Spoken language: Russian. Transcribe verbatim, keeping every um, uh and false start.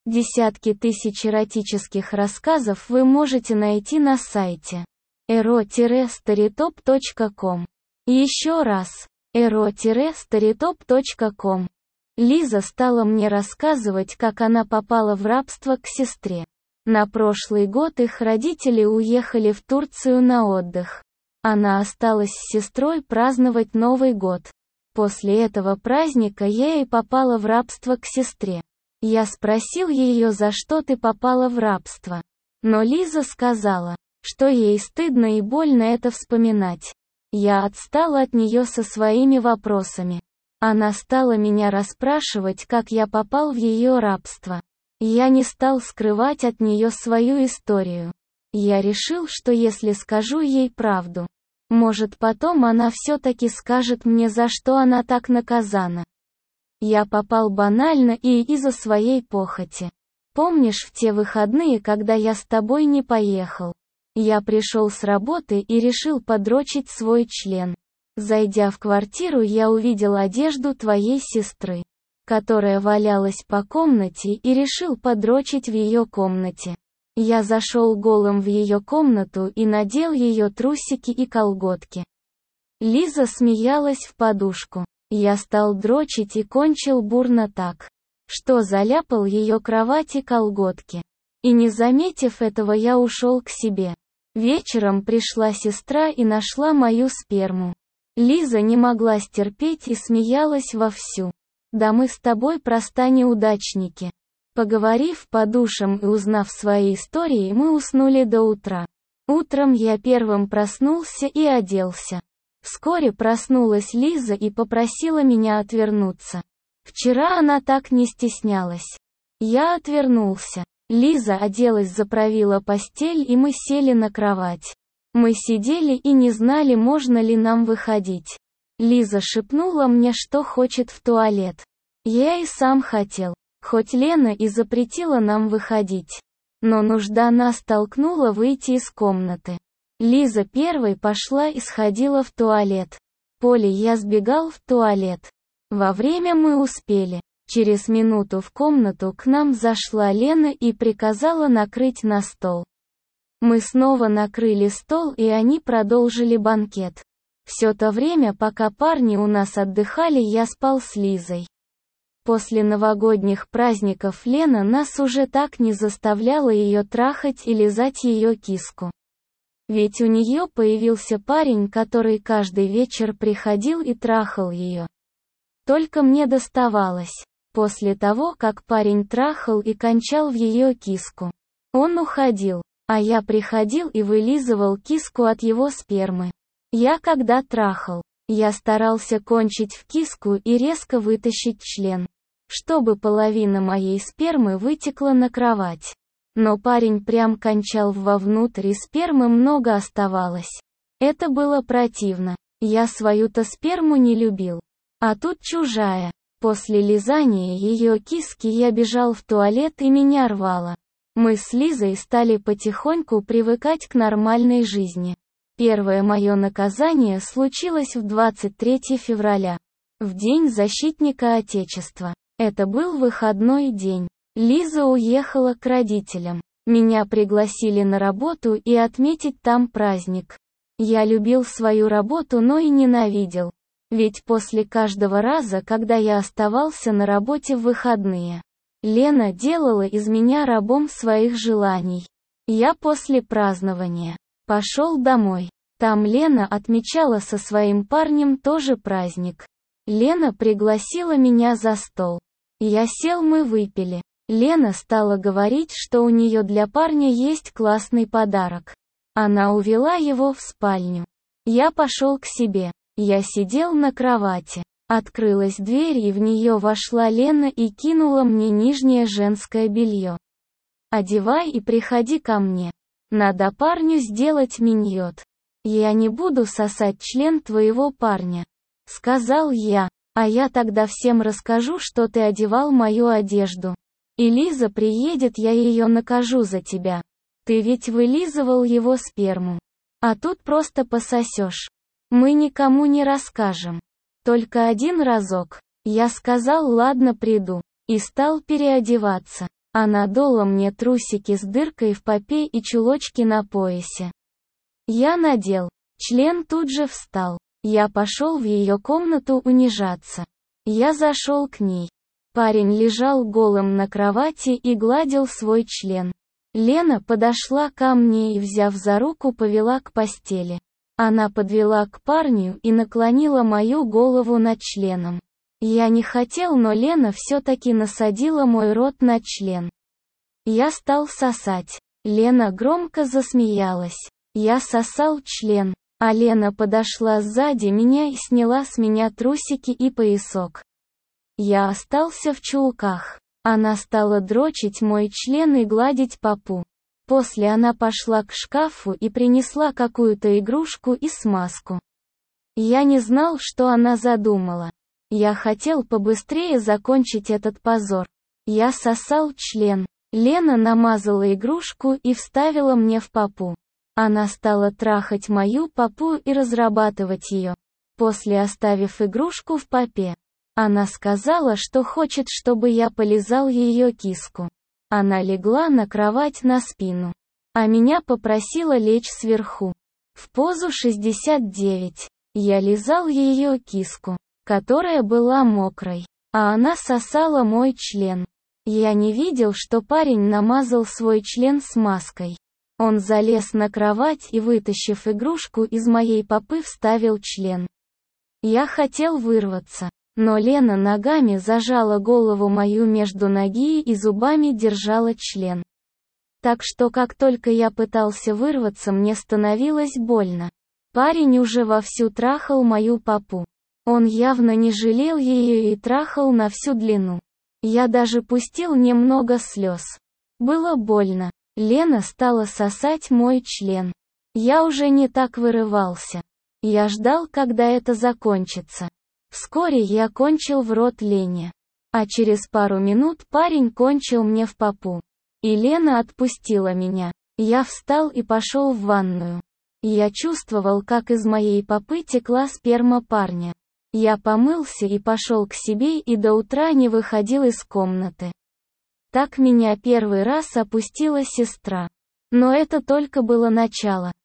Десятки тысяч эротических рассказов вы можете найти на сайте эро старитоп точка ком. Еще раз, эро старитоп точка ком. Лиза стала мне рассказывать, как она попала в рабство к сестре. На прошлый год их родители уехали в Турцию на отдых. Она осталась с сестрой праздновать Новый год. После этого праздника я и попала в рабство к сестре. Я спросил ее, за что ты попала в рабство. Но Лиза сказала, что ей стыдно и больно это вспоминать. Я отстала от нее со своими вопросами. Она стала меня расспрашивать, как я попал в ее рабство. Я не стал скрывать от нее свою историю. Я решил, что если скажу ей правду, может потом она все-таки скажет мне, за что она так наказана. Я попал банально и из-за своей похоти. Помнишь в те выходные, когда я с тобой не поехал? Я пришел с работы и решил подрочить свой член. Зайдя в квартиру, я увидел одежду твоей сестры, которая валялась по комнате, и решил подрочить в ее комнате. Я зашел голым в ее комнату и надел ее трусики и колготки. Лиза смеялась в подушку. Я стал дрочить и кончил бурно так, что заляпал ее кровать и колготки. И не заметив этого, я ушел к себе. Вечером пришла сестра и нашла мою сперму. Лиза не могла стерпеть и смеялась вовсю. Да мы с тобой просто неудачники. Поговорив по душам и узнав свои истории, мы уснули до утра. Утром я первым проснулся и оделся. Вскоре проснулась Лиза и попросила меня отвернуться. Вчера она так не стеснялась. Я отвернулся. Лиза оделась, заправила постель, и мы сели на кровать. Мы сидели и не знали, можно ли нам выходить. Лиза шепнула мне, что хочет в туалет. Я и сам хотел, хоть Лена и запретила нам выходить. Но нужда нас толкнула выйти из комнаты. Лиза первой пошла и сходила в туалет. Поле я сбегал в туалет. Во время мы успели. Через минуту в комнату к нам зашла Лена и приказала накрыть на стол. Мы снова накрыли стол, и они продолжили банкет. Все то время, пока парни у нас отдыхали, я спал с Лизой. После новогодних праздников Лена нас уже так не заставляла ее трахать и лизать ее киску. Ведь у нее появился парень, который каждый вечер приходил и трахал ее. Только мне доставалось. После того, как парень трахал и кончал в ее киску, он уходил, а я приходил и вылизывал киску от его спермы. Я когда трахал, я старался кончить в киску и резко вытащить член, чтобы половина моей спермы вытекла на кровать. Но парень прям кончал вовнутрь, и спермы много оставалось. Это было противно. Я свою-то сперму не любил. А тут чужая. После лизания ее киски я бежал в туалет и меня рвало. Мы с Лизой стали потихоньку привыкать к нормальной жизни. Первое мое наказание случилось в двадцать третьего февраля, в День защитника Отечества. Это был выходной день. Лиза уехала к родителям. Меня пригласили на работу и отметить там праздник. Я любил свою работу, но и ненавидел. Ведь после каждого раза, когда я оставался на работе в выходные, Лена делала из меня рабом своих желаний. Я после празднования пошел домой. Там Лена отмечала со своим парнем тоже праздник. Лена пригласила меня за стол. Я сел, мы выпили. Лена стала говорить, что у нее для парня есть классный подарок. Она увела его в спальню. Я пошел к себе. Я сидел на кровати. Открылась дверь, и в нее вошла Лена и кинула мне нижнее женское белье. «Одевай и приходи ко мне. Надо парню сделать миньот. Я не буду сосать член твоего парня», — сказал я. «А я тогда всем расскажу, что ты одевал мою одежду. И Лиза приедет, я ее накажу за тебя. Ты ведь вылизывал его сперму. А тут просто пососешь. Мы никому не расскажем. Только один разок». Я сказал, ладно, приду. И стал переодеваться. Она дола мне трусики с дыркой в попе и чулочки на поясе. Я надел. Член тут же встал. Я пошел в ее комнату унижаться. Я зашел к ней. Парень лежал голым на кровати и гладил свой член. Лена подошла ко мне и, взяв за руку, повела к постели. Она подвела к парню и наклонила мою голову над членом. Я не хотел, но Лена все-таки насадила мой рот на член. Я стал сосать. Лена громко засмеялась. Я сосал член, а Лена подошла сзади меня и сняла с меня трусики и поясок. Я остался в чулках. Она стала дрочить мой член и гладить попу. После она пошла к шкафу и принесла какую-то игрушку и смазку. Я не знал, что она задумала. Я хотел побыстрее закончить этот позор. Я сосал член. Лена намазала игрушку и вставила мне в попу. Она стала трахать мою попу и разрабатывать ее. После, оставив игрушку в попе, она сказала, что хочет, чтобы я полизал ее киску. Она легла на кровать на спину, а меня попросила лечь сверху. В позу шестьдесят девять. Я лизал ее киску, которая была мокрой, а она сосала мой член. Я не видел, что парень намазал свой член смазкой. Он залез на кровать и, вытащив игрушку из моей попы, вставил член. Я хотел вырваться, но Лена ногами зажала голову мою между ноги и зубами держала член. Так что как только я пытался вырваться, мне становилось больно. Парень уже вовсю трахал мою попу. Он явно не жалел ее и трахал на всю длину. Я даже пустил немного слез. Было больно. Лена стала сосать мой член. Я уже не так вырывался. Я ждал, когда это закончится. Вскоре я кончил в рот Лене. А через пару минут парень кончил мне в попу. И Лена отпустила меня. Я встал и пошел в ванную. Я чувствовал, как из моей попы текла сперма парня. Я помылся и пошел к себе и до утра не выходил из комнаты. Так меня первый раз опустила сестра. Но это только было начало.